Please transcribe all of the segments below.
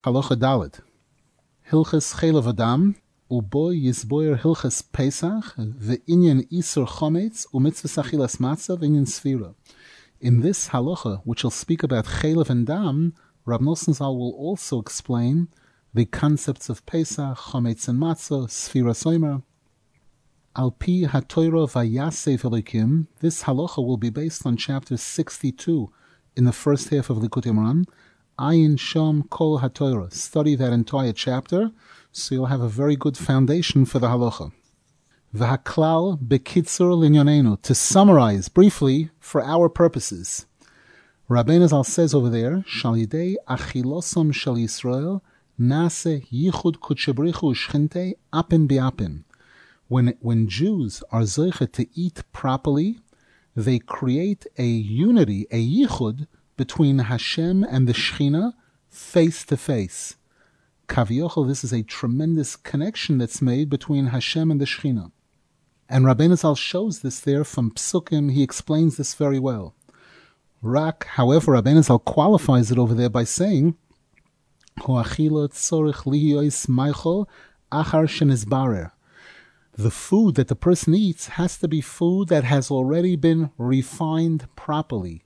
Halacha Dalet. Hilchas Chelav Adam, ubo yizboyer Hilchas Pesach, ve'inyan Isur Chometz, u'mitzvah achilas matzah, ve'inyan Sfira. In this halacha, which will speak about Chelav and Dam, Rab Nosson Zal will also explain the concepts of Pesach, Chometz and Matzah, Sfira Soimer. Al pi haTorah vayasef Elokim, this halacha will be based on chapter 62 in the first half of Likutei Moharan. Ayin Sham Kol HaTorah. Study that entire chapter, so you'll have a very good foundation for the halacha. V'haklal bekitzur linyonenu. To summarize briefly for our purposes, Rabbeinu Zal says over there, Shal yidei achilosam shel Yisrael nase yichud kutchebrichu shchinte apin biapin. When Jews are zeicha to eat properly, they create a unity, a yichud, between Hashem and the Shechina, face to face. Kaviochel, this is a tremendous connection that's made between Hashem and the Shechina. And Rabbeinu Zal shows this there from Psukim. He explains this very well. However, Rabbeinu Zal qualifies it over there by saying, Hoachila tzorich liyois meichel achar shenizbarer. The food that the person eats has to be food that has already been refined properly.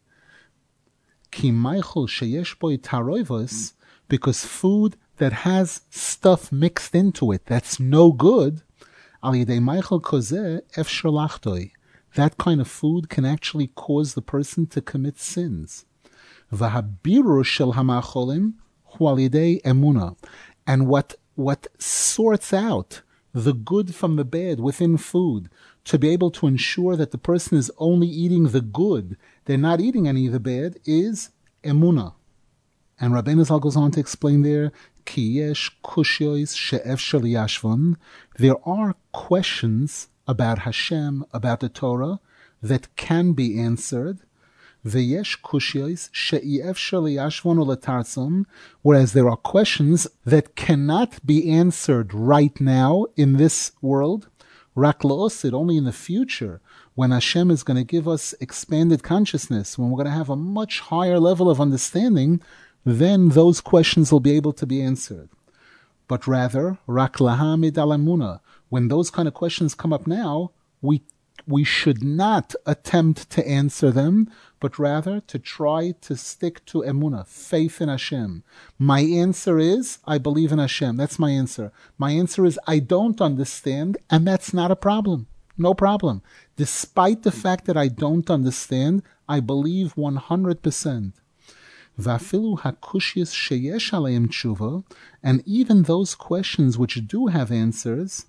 Ki meichel sheyesh boi taroivos, because food that has stuff mixed into it that's no good, al yidei meichel kozeh efshar lachtoi. That kind of food can actually cause the person to commit sins. V'habirur shel hamacholim hu al yidei emuna. And what sorts out the good from the bad within food, to be able to ensure that the person is only eating the good, they're not eating any of the bad, is emunah. And Rabbeinu Zal goes on to explain there, Ki yesh kushyois she'efshar liyashvon. There are questions about Hashem, about the Torah, that can be answered. Ve'yesh kushyois she'efshar liyashvon u'letarzon. Whereas there are questions that cannot be answered right now in this world. Rak la'osid, only in the future, when Hashem is going to give us expanded consciousness, when we're going to have a much higher level of understanding, then those questions will be able to be answered. But rather, rak lahamid al emunah, when those kind of questions come up now, we should not attempt to answer them, but rather to try to stick to emunah, faith in Hashem. My answer is, I believe in Hashem. That's my answer. My answer is, I don't understand, and that's not a problem. No problem. Despite the fact that I don't understand, I believe 100%. Vafilu hakushis sheyesh aleim tshuva, and even those questions which do have answers,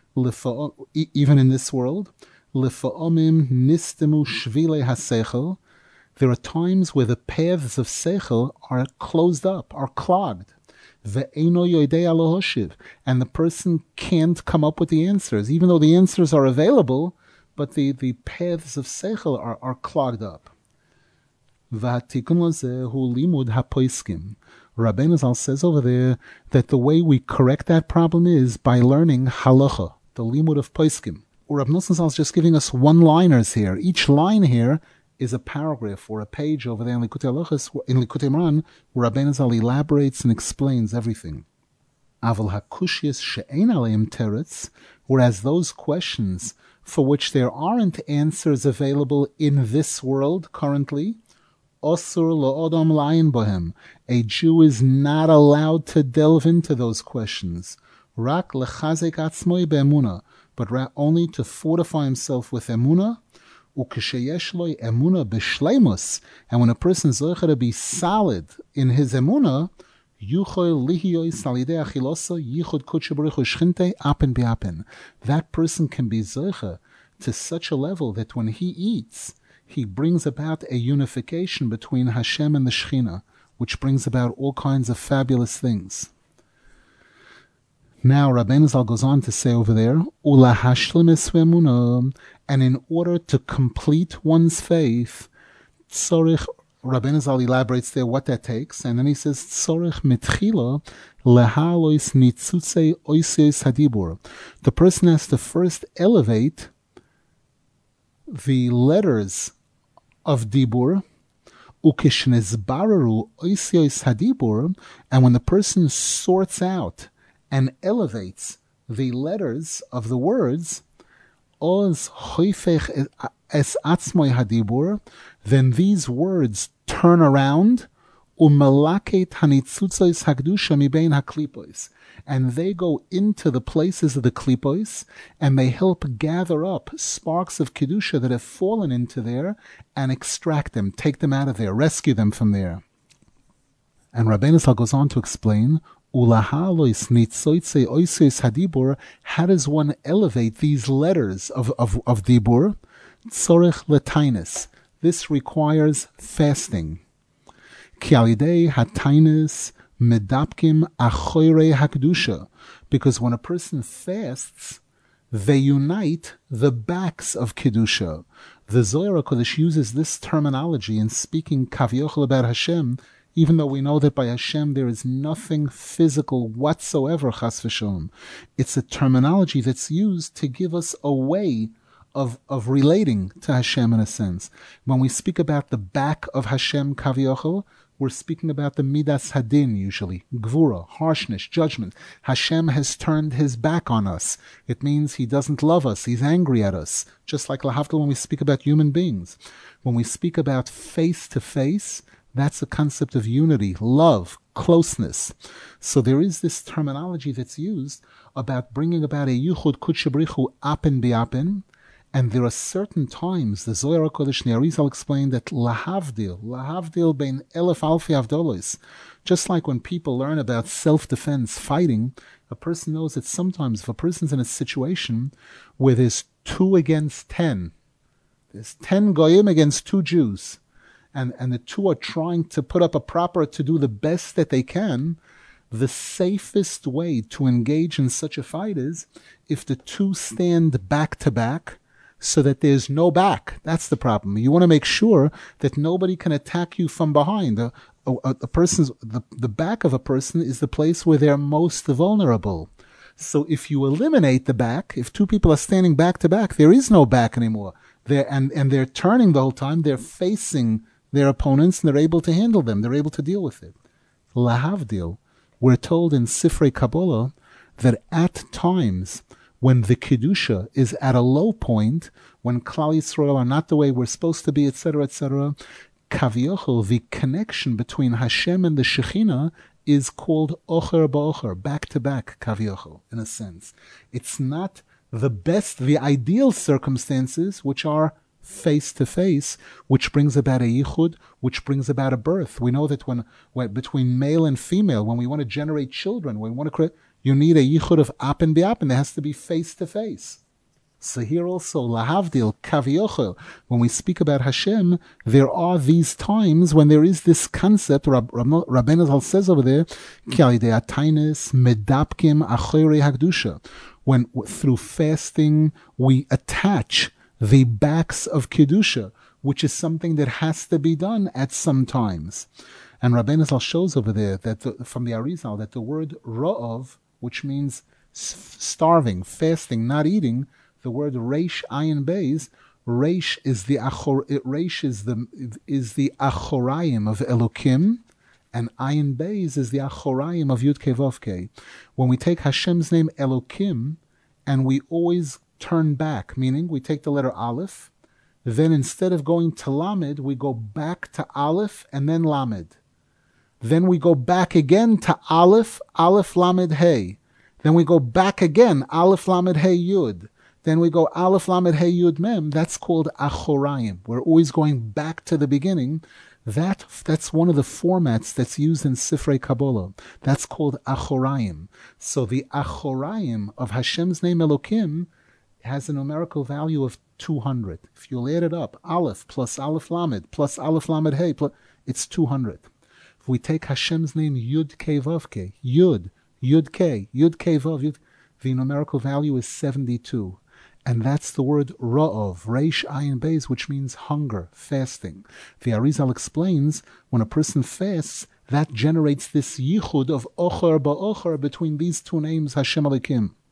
even in this world, lefa'omim nistemu shvile hasechel. There are times where the paths of sechel are closed up, are clogged. Ve'eno yoidei alohoshiv, and the person can't come up with the answers, even though the answers are available, but the paths of sechel are clogged up. V'hatikun lozeh hu limud hapoiskim. Rabbeinu Zal says over there that the way we correct that problem is by learning halacha, the limud of poiskim. Rab Nosson Zal is just giving us one-liners here. Each line here is a paragraph or a page over there in Likutei Moharan, where Rabbeinu Zal elaborates and explains everything. Aval hakushiyas she'ein aleim teretz, whereas those questions for which there aren't answers available in this world currently, osur lo'odam la'ayin bohem, a Jew is not allowed to delve into those questions. Rak lechazek atzmoi be'emunah, but only to fortify himself with emunah. Ukesheyesh lo emunah b'shleimus, and when a person is zocher to be solid in his emunah, yuchol lihiyois alidei achilosa yichud kutche baruch shchinte apen biapen. That person can be zocher to such a level that when he eats, he brings about a unification between Hashem and the Shechina, which brings about all kinds of fabulous things. Now, Rabbeinu Zal goes on to say over there, Ula hashlim esvemunah, and in order to complete one's faith, tzorich, Rabbeinu Zal elaborates there what that takes, and then he says, tzorich mitchila lehalois nitzutze oiseis hadibur. The person has to first elevate the letters of dibur, Ukishnizbararu oisios hadibur, and when the person sorts out and elevates the letters of the words, oz hoifech es atzmoi hadibur, then these words turn around, umalaket hanitzutzois hagdusha mibein haklipos, and they go into the places of the klipos, and they help gather up sparks of kedusha that have fallen into there, and extract them, take them out of there, rescue them from there. And Rabbeinu Zal goes on to explain, ulahalois nitzoitze oisos hadibur, how does one elevate these letters of dibur? Tzorech letainis. This requires fasting. Ki alidei hatainis medapkim achoire hakdusha, because when a person fasts, they unite the backs of kedusha. The Zohar HaKodesh uses this terminology in speaking kaviochel about Hashem, even though we know that by Hashem there is nothing physical whatsoever, chas v'shalom. It's a terminology that's used to give us a way of relating to Hashem in a sense. When we speak about the back of Hashem kaviochel, we're speaking about the midas hadin usually, gvura, harshness, judgment. Hashem has turned his back on us. It means he doesn't love us. He's angry at us. Just like lahavdil when we speak about human beings. When we speak about face to face, that's a concept of unity, love, closeness. So there is this terminology that's used about bringing about a yuchud kutshabrichu apen biapen. And there are certain times, the Zohar HaKodesh Arizal explained that lahavdil bein elef alfi avdolos. Just like when people learn about self-defense, fighting, a person knows that sometimes if a person's in a situation where there's 2 against 10, there's 10 goyim against 2 Jews, and the 2 are trying to put up a proper, to do the best that they can, the safest way to engage in such a fight is if the 2 stand back to back, so that there's no back. That's the problem. You want to make sure that nobody can attack you from behind. The back of a person is the place where they're most vulnerable. So if you eliminate the back, if 2 people are standing back to back, there is no back anymore. They're turning the whole time. They're facing their opponents, and they're able to handle them. They're able to deal with it. Lahavdil, we're told in Sifrei Kabbalah that at times when the Kedusha is at a low point, when Klal Yisrael are not the way we're supposed to be, etc., Kaviochel, the connection between Hashem and the Shekhinah, is called Ocher Ba'ocher, back to back, Kaviochel, in a sense. It's not the ideal circumstances, which are face to face, which brings about a yichud, which brings about a birth. We know that when between male and female, when we want to generate children, when we want to create, you need a yichud of apen biapen. There has to be face to face. So here also, lahavdil, kaviochel, when we speak about Hashem, there are these times when there is this concept, Rabbeinu Zal says over there, ki alidei atainis medapkim achoirei hakdusha, when through fasting we attach the backs of kedusha, which is something that has to be done at some times. And Rabbeinu Zal shows over there that from the Arizal that the word ra'ov, which means starving, fasting, not eating, the word reish ayin beis, reish is the achorayim of Elokim, and ayin beis is the achorayim of Yud Kei Vav Kei. When we take Hashem's name Elokim, and we always turn back, meaning we take the letter Aleph, then instead of going to Lamed, we go back to Aleph and then Lamed. Then we go back again to Aleph, Aleph Lamed Hey. Then we go back again, Aleph Lamed Hey Yud. Then we go Aleph Lamed Hey Yud Mem. That's called Achorayim. We're always going back to the beginning. That's one of the formats that's used in Sifrei Kabbalah. That's called Achorayim. So the Achorayim of Hashem's name Elokim has a numerical value of 200. If you add it up, Aleph plus Aleph Lamed plus Aleph Lamed Hey, it's 200. If we take Hashem's name Yud Kei Vav Kei, Yud Kei Vav, the numerical value is 72. And that's the word Ra'ov, Reish Ayin Beis, which means hunger, fasting. The Arizal explains, when a person fasts, that generates this yichud of Ocher Ba'ocher between these 2 names, Hashem Elokim.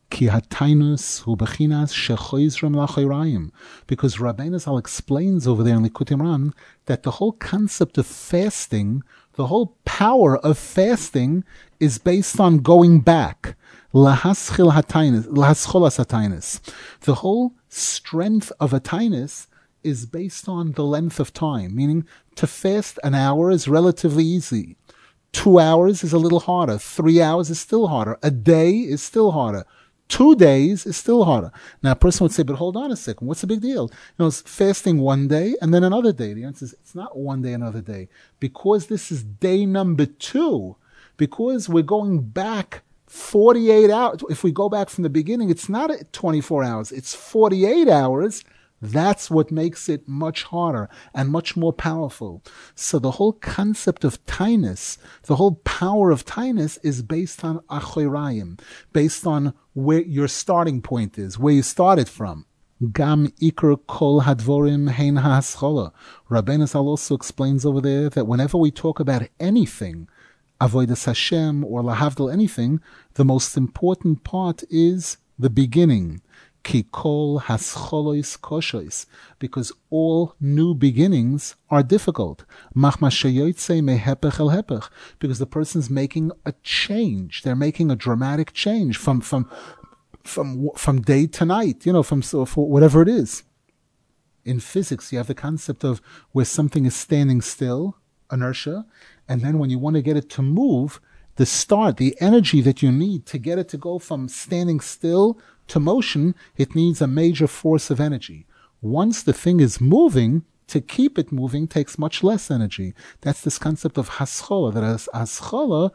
Ki hatainus hu bechinas shechoizrim lachoirayim. Because Rabbeinu Zal explains over there in Likutei Moharan that the whole concept of fasting, the whole power of fasting is based on going back. Lahaschol hatainis. The whole strength of a tainus is based on the length of time, meaning to fast an hour is relatively easy. 2 hours is a little harder. 3 hours is still harder. A day is still harder. 2 days is still harder. Now, a person would say, but hold on a second, what's the big deal? It's fasting one day and then another day. The answer is, it's not one day, another day. Because this is day number 2, because we're going back 48 hours. If we go back from the beginning, it's not 24 hours, it's 48 hours. That's what makes it much harder and much more powerful. So the whole concept of tainus, the whole power of tainus is based on achoirayim, based on where your starting point is, where you started from. Gam ikr kol hadvorim hein ha'aschola. Rabbeinu Zal also explains over there that whenever we talk about anything, avodas Hashem or lahavdil anything, the most important part is the beginning. Ki kol hascholois koshois, because all new beginnings are difficult. Machma sheyotzei mehepech el hepech, because the person's making a change. They're making a dramatic change from day to night, for whatever it is. In physics, you have the concept of where something is standing still, inertia, and then when you want to get it to move, the energy that you need to get it to go from standing still to motion, it needs a major force of energy. Once the thing is moving, to keep it moving takes much less energy. That's this concept of haschola, that haschola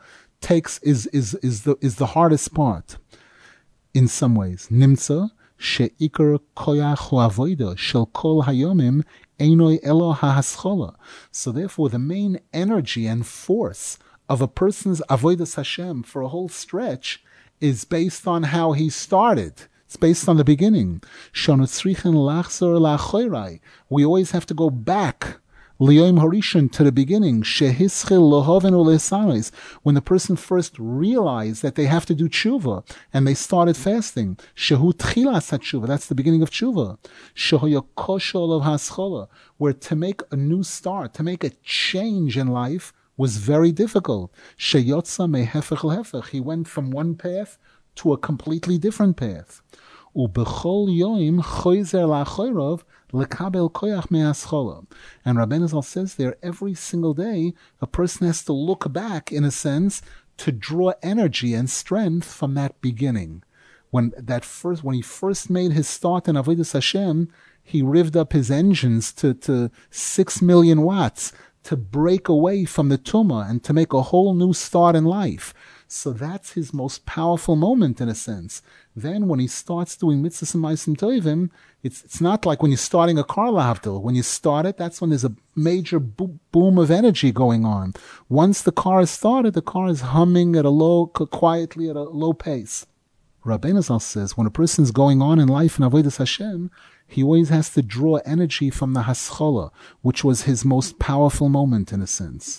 is the hardest part. In some ways, nimtza sheikar koyach avoida shel kol hayomim einoi elo hahaschola. So therefore, the main energy and force of a person's avodas Hashem for a whole stretch is based on how he started. It's based on the beginning. We always have to go back Liyom Harishon, to the beginning, Shehischil Lohoven Ulesaris, when the person first realized that they have to do tshuva, and they started fasting. Shehu Tchilas HaTshuva, that's the beginning of tshuva. Shehoya Koshol of Haschola, where to make a new start, to make a change in life, was very difficult. Sheyotza mehefech lehefech, he went from one path to a completely different path. Ubechol yoim choizer lachoyrov lekabel koyach me'aschola. And Rabbeinu Zal says there, every single day, a person has to look back, in a sense, to draw energy and strength from that beginning. When he first made his start in Avodas Hashem, he revved up his engines to 6 million watts to break away from the tumah and to make a whole new start in life. So that's his most powerful moment, in a sense. Then when he starts doing mitzvahs and ma'asim tovim, it's not like when you're starting a car, lahavdil. When you start it, that's when there's a major boom of energy going on. Once the car is started, the car is humming quietly at a low pace. Rabbeinu Zal says, when a person's going on in life in Avodas Hashem, he always has to draw energy from the haschola, which was his most powerful moment, in a sense.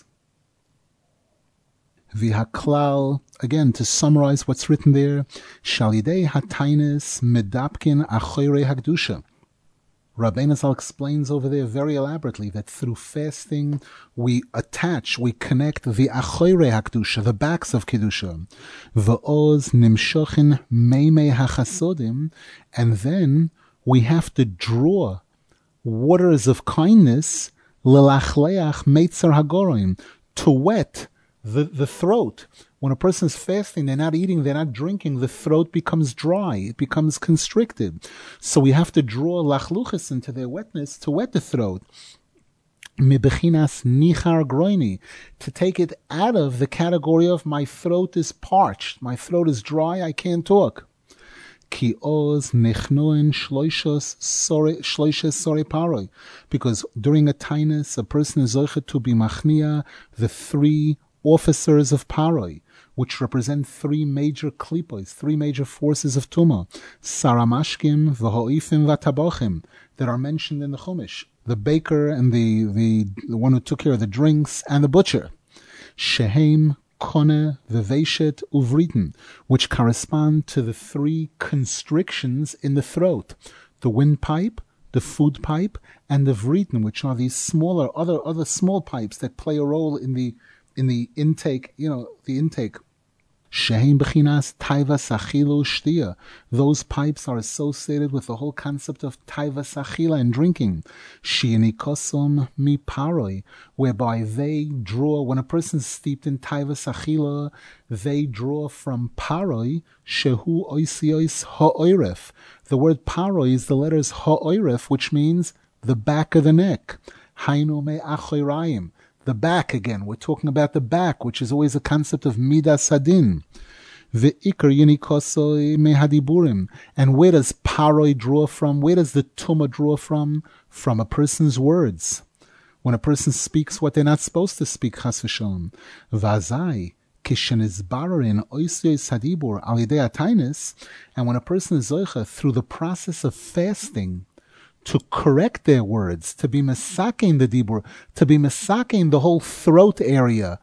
V'haklal, again, to summarize what's written there, Shalidei hatainis medapkin achoyrei hakdusha. Rabbeinu Zal explains over there very elaborately that through fasting we connect the achoyrei hakdusha, the backs of kedusha, v'oz nimshochin meimei hachasodim, and then we have to draw waters of kindness, lelachleach meitzar hagorim, to wet the throat. When a person is fasting, they're not eating, they're not drinking, the throat becomes dry, it becomes constricted. So we have to draw lachluchas into their wetness to wet the throat. Mibechinas nichar groini, to take it out of the category of my throat is parched, my throat is dry, I can't talk. Ki oz nechnoin shloishes sore paroi, because during a tainus, a person is zoichet to be machnia, the 3 officers of paroi, which represent 3 major klipos, 3 major forces of Tumah, Saramashkim, V'ho'ifim, V'tabochim, that are mentioned in the Chumash, the baker and the one who took care of the drinks, and the butcher. Shehem kone, veveshet, uvriten, which correspond to the three constrictions in the throat: the windpipe, the food pipe, and the vriten, which are these smaller other small pipes that play a role in the intake, the intake. Shehem bechinas taivas achilu shtia. Those pipes are associated with the whole concept of taivas achila and drinking. Shi'enikosum mi paroi, whereby they draw, when a person is steeped in taivas achila, they draw from paroi, shehu oisiois ha'oiref. The word paroi is the letters ha'oiref, which means the back of the neck. Hainu me achoirayim. The back again. We're talking about the back, which is always a concept of midas hadin. Ve'ikar yinikosoi mehadiburim. And where does paroi draw from? Where does the tumah draw from? From a person's words. When a person speaks what they're not supposed to speak, chas v'shalom. Vazai kishenizbarerin oisiois hadibur al yedei atainis. And when a person is zoicha through the process of fasting, to correct their words, to be mesakein the dibur, to be mesakein the whole throat area,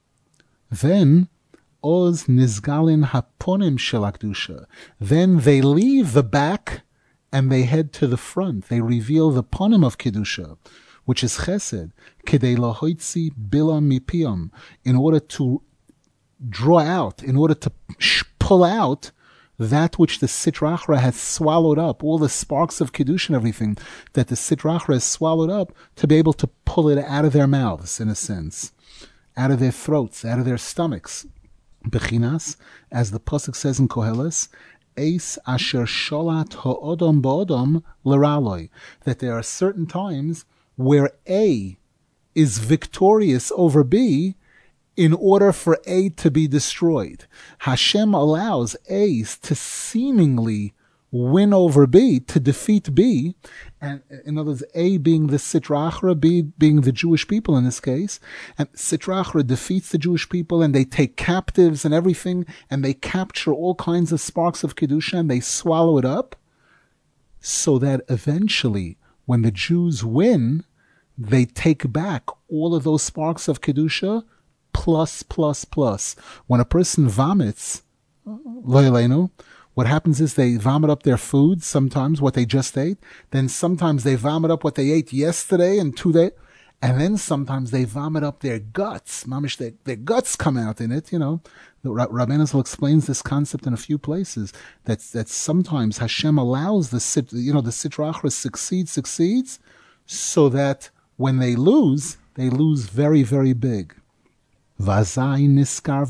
then oz nizgalin haponim shel hakdusha. Then they leave the back and they head to the front. They reveal the ponim of kedusha, which is chesed, kedei lahoitzi bila mipiyam, in order to draw out, in order to pull out that which the Sitra Achra has swallowed up, all the sparks of Kiddush and everything that the Sitra Achra has swallowed up, to be able to pull it out of their mouths, in a sense, out of their throats, out of their stomachs. Bechinas, as the Pasuk says in Koheles, Eis asher sholat ha'odom ba'odom l'raloi, that there are certain times where A is victorious over B, in order for A to be destroyed. Hashem allows A to seemingly win over B, to defeat B, and in other words, A being the Sitra Achra, B being the Jewish people in this case, and Sitra Achra defeats the Jewish people, and they take captives and everything, and they capture all kinds of sparks of Kedusha, and they swallow it up, so that eventually, when the Jews win, they take back all of those sparks of Kedusha, plus. When a person vomits, what happens is they vomit up their food, sometimes what they just ate, then sometimes they vomit up what they ate yesterday and 2 days, and then sometimes they vomit up their guts. Mamish, their guts come out in it, Rabbi Nazal explains this concept in a few places, that sometimes Hashem allows the Sitra Achra succeeds, so that when they lose very, very big. And then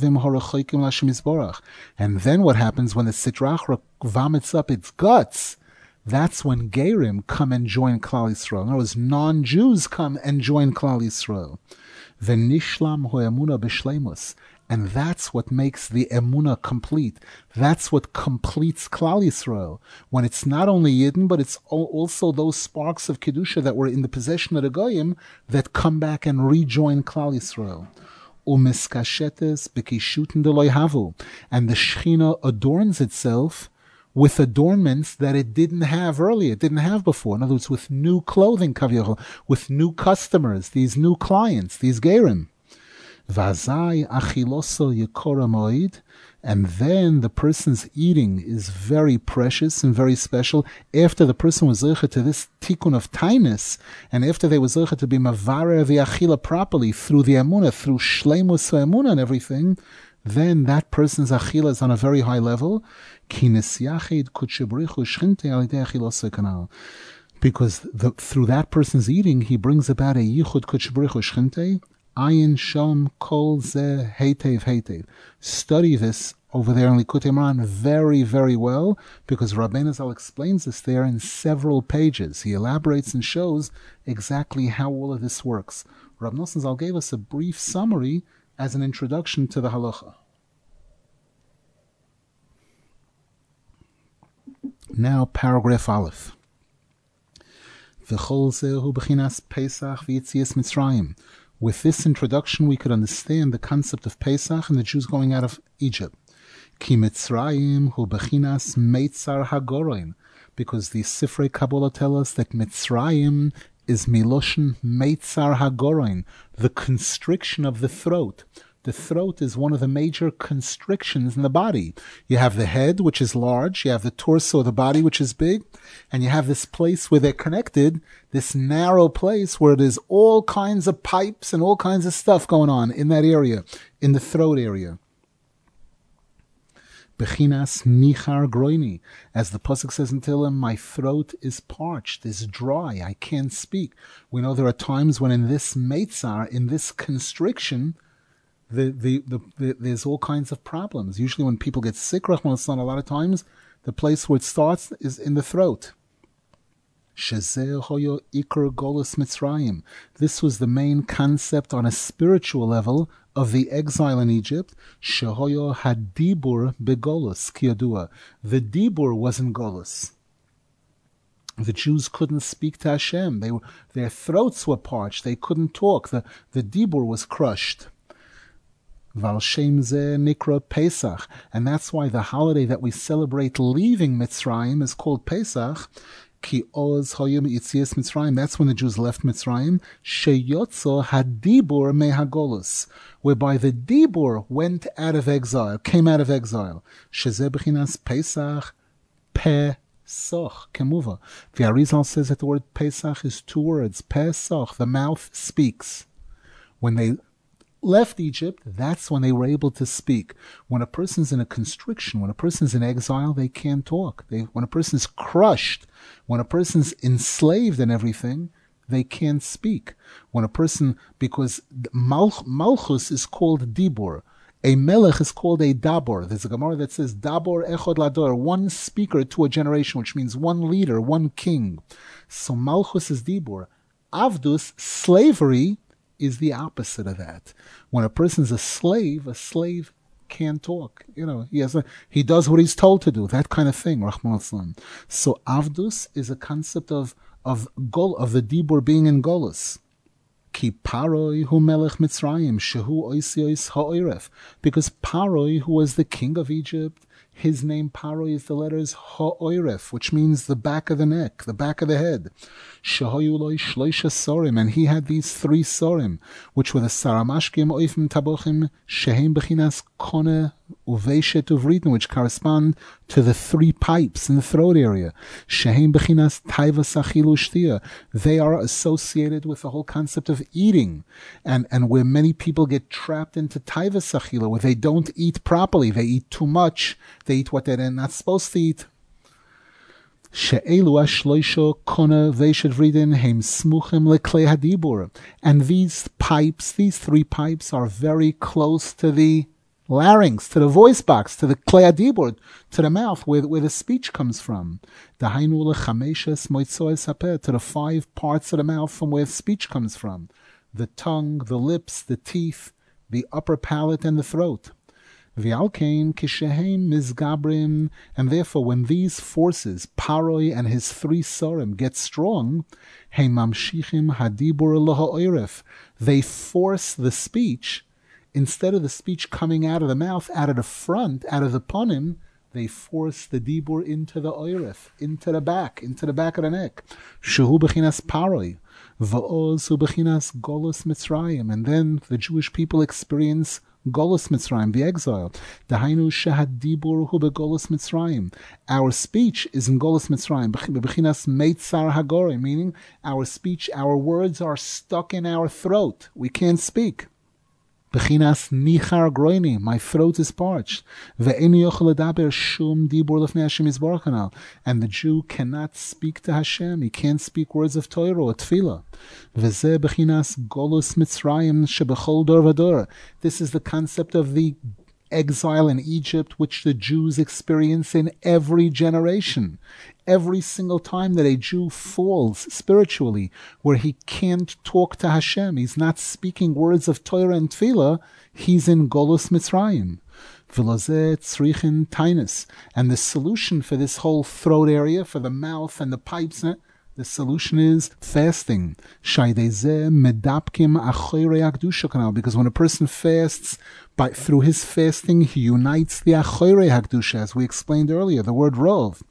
what happens when the Sitra Achra vomits up its guts? That's when Gerim come and join Klal Yisrael. In other words, non-Jews come and join Klal Yisrael. V'nishlam ho'emuna b'shleimus. And that's what makes the emunah complete. That's what completes Klal Yisrael. When it's not only Yidden, but it's also those sparks of Kedusha that were in the possession of the Goyim that come back and rejoin Klal Yisrael. Umiskashetes bekishuten deloi havu, and the Shechina adorns itself with adornments that it didn't have earlier, it didn't have before. In other words, with new clothing, kaviyachol, with new customers, these new clients, these gerim. Vazai achiloso yekora moed, and then the person's eating is very precious and very special. After the person was zeicha to this tikkun of tainus, and after they were zeicha to be mavarer the achila properly through the emunah, through shleimus emunah and everything, then that person's achila is on a very high level. Because through that person's eating, he brings about a yichud kutshebrichu shchinte. Ayin Shom Kol Ze Heitev. Study this over there in Likutei Moharan very, very well, because Rabbeinu Zal explains this there in several pages. He elaborates and shows exactly how all of this works. Rab Nosson Zal gave us a brief summary as an introduction to the halacha. Now, paragraph Aleph. V'chol zehu b'chinas Pesach v'yitzias Mitzrayim. With this introduction, we could understand the concept of Pesach and the Jews going out of Egypt. Ki Mitzrayim hu bechinas meitzar hagoroin, because the Sifrei Kabbalah tell us that Mitzrayim is miloshen meitzar hagoroin, the constriction of the throat. The throat is one of the major constrictions in the body. You have the head, which is large, you have the torso of the body, which is big, and you have this place where they're connected, this narrow place where there's all kinds of pipes and all kinds of stuff going on in that area, in the throat area. Bechinas nichar groini. As the pasuk says in Tehillim, my throat is parched, is dry, I can't speak. We know there are times when in this meitzar, in this constriction, there's all kinds of problems. Usually when people get sick, Rahman al-San, a lot of times, the place where it starts is in the throat. Shezeh hoyo ikar golus Mitzrayim. This was the main concept on a spiritual level of the exile in Egypt. Shehoyo hadibur begolus kiyadua. The dibur was in golus. The Jews couldn't speak to Hashem. Their throats were parched. They couldn't talk. The dibur was crushed. Val Shem Zeh Nikra Pesach, and that's why the holiday that we celebrate leaving Mitzrayim is called Pesach. Ki Oz Hoyim Yitzias Mitzrayim. That's when the Jews left Mitzrayim. Sheyotzo Hadibur Mehagolus, whereby the Dibur went out of exile, came out of exile. Shezeh Bechinas Pesach Pesach Kemuva. The Arizal says that the word Pesach is two words. Pesach, the mouth speaks. When they left Egypt, that's when they were able to speak. When a person's in a constriction, when a person's in exile, they can't talk. When a person's crushed, when a person's enslaved and everything, they can't speak. When a person, because Malchus is called Dibur, a Melech is called a Dabor. There's a Gemara that says Dabor Echod Lador, one speaker to a generation, which means one leader, one king. So Malchus is Dibur. Avdus, slavery, is the opposite of that. When a person's a slave can't talk. He does what he's told to do. That kind of thing. Rahman al-Islam. So Avdus is a concept of the Dibur being in Golus. Ki Paroi hu melech Mitzrayim shehu oisios ha'oiref. Because Paroi, who was the king of Egypt, his name Paroi is the letters ha'oiref, which means the back of the neck, the back of the head. Shehoyu loi shloisha sorim, and he had these 3 sorim, which were the saramashkim oifim tabochim shehem bechinas kone uveshet uvritin, which correspond to the 3 pipes in the throat area. Shehem bechinas taiva sachilu shtia. They are associated with the whole concept of eating, and where many people get trapped into taiva sachila, where they don't eat properly, they eat too much, they eat what they're not supposed to eat. She'elu ashloisho kona veishet vridin heim smuchim leklei hadibur. And these pipes, these 3 pipes, are very close to the larynx, to the voice box, to the klei hadibur, to the mouth, where the speech comes from. Dahainu lechameshes moitzoes hapeh, to the 5 parts of the mouth from where speech comes from. The tongue, the lips, the teeth, the upper palate, and the throat. V'alkein kishehem mizgabrim, and therefore when these forces, Paroi and his 3 sorim, get strong, heim mamshichim hadibur loha'oiref, they force the speech, instead of the speech coming out of the mouth, out of the front, out of the ponim, they force the dibur into the oiref, into the back of the neck. Shehu bechinas Paroi, va'oz hu bechinas golus Mitzrayim, and then the Jewish people experience Golus Mitzrayim, the exile. Dahainu shehad dibur hu begolus Mitzrayim. Our speech is in Golus Mitzrayim. Bechinas meitzar hagore, meaning our speech, our words are stuck in our throat. We can't speak. Bechinas nichar groini, my throat is parched. Ve'eni yochel ledaber shum dibur lefnei Hashem yisborach hanal. And the Jew cannot speak to Hashem. He can't speak words of Torah or Tefillah. Ve'zeh bechinas golus Mitzrayim shebechol dor v'dor. This is the concept of the exile in Egypt, which the Jews experience in every generation. Every single time that a Jew falls spiritually, where he can't talk to Hashem, he's not speaking words of Torah and Tefillah, he's in Golus Mitzrayim. V'lozeh tzrichin tainus. And the solution for this whole throat area, for the mouth and the pipes, the solution is fasting. Because when a person fasts, through his fasting, he unites the Achoyrei Hakdusha, as we explained earlier, the word Rov.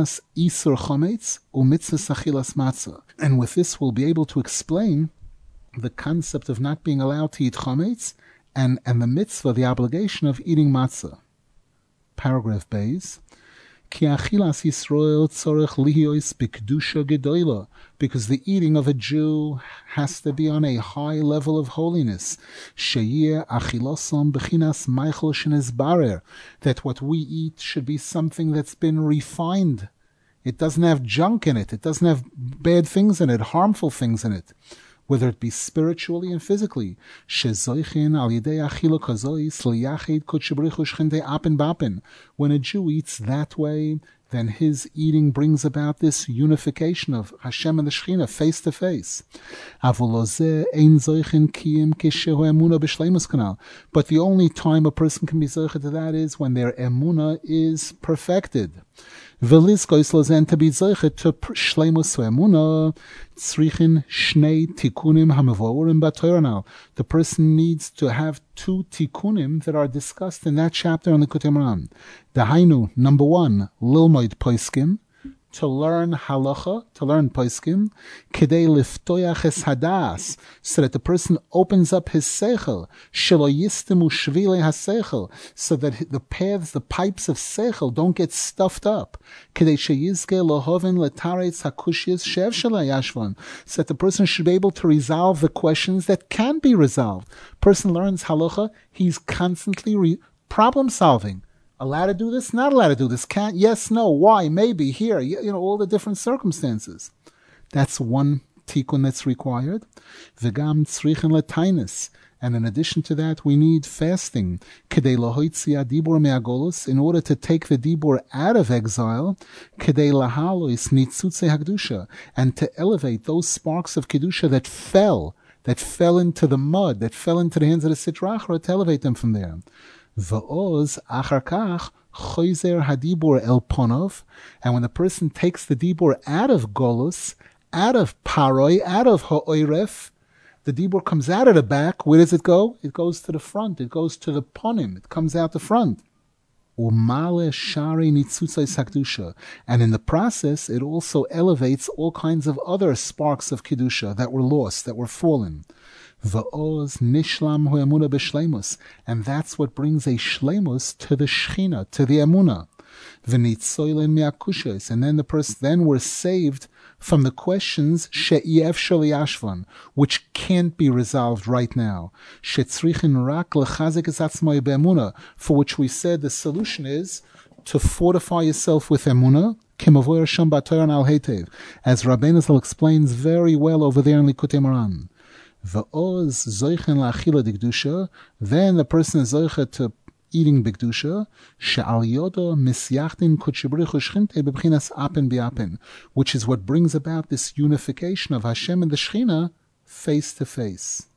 And with this, we'll be able to explain the concept of not being allowed to eat chometz, and the mitzvah, the obligation of eating matzah. Paragraph Beis. Ki achilas Yisrael tzorech lihiyos b'kedusha gedola, because the eating of a Jew has to be on a high level of holiness. Sheyeh achilosam b'chinas meichel shenizbarer, that what we eat should be something that's been refined. It doesn't have junk in it. It doesn't have bad things in it, harmful things in it, whether it be spiritually and physically. When a Jew eats that way, then his eating brings about this unification of Hashem and the Shekhinah face to face. But the only time a person can be zoche to that is when their emunah is perfected. To be zoche to shleimus emunah, tzrichin shnei tikunim hamavorim b'Torah. The person needs to have 2 tikunim that are discussed in that chapter on the Likutei Moharan. Dahainu, number 1, lilmoid poskim, to learn halacha, to learn poskim, kedei liftoyach es hadas, so that the person opens up his seichel, shelo yistemu shvile haseichel, so that the paths, the pipes of seichel don't get stuffed up, kedei sheyizge lohoven letaretz hakushiyas shev shela yashvan, so that the person should be able to resolve the questions that can be resolved. Person learns halacha, he's constantly problem solving. Allowed to do this? Not allowed to do this? Can't? Yes, no, why, maybe, here, all the different circumstances. That's one tikkun that's required. V'gam tzrichen letainis. And in addition to that, we need fasting. Kedei lahoitzi adibur me'agolus, in order to take the dibur out of exile. Kedei lahalois nitzutze hagdusha, and to elevate those sparks of kedusha that fell into the mud, that fell into the hands of the Sitra Achra, to elevate them from there. V'oz achar kach choizer hadibur el ponov, and when the person takes the dibur out of golus, out of paroi, out of ha'oiref, the dibur comes out of the back. Where does it go? It goes to the front. It goes to the ponim. It comes out the front. Umale shari nitzutzai sakdusha, and in the process, it also elevates all kinds of other sparks of kedusha that were lost, that were fallen. Va'oz nishlam hu emunah b'shleimus, and that's what brings a shleimus to the Shechina, to the emunah. V'nitzoylin mi'akushos, and then the person, then we're saved from the questions she'ef sheli which can't be resolved right now. She'tzrichin rak lechazik es atzmai be'emunah, for which we said the solution is to fortify yourself with emunah, kimavoyer sham b'Torah al hetev, as Rabbeinu Zal explains very well over there in Likutei Moharan. Va'oz zoichen la'achila d'kedusha, then the person is zoicha to eating b'kedusha, she'al yodo misyachtin kutshibruch u'shchinte b'bchinas apen bi'apen, which is what brings about this unification of Hashem and the Shechina face to face.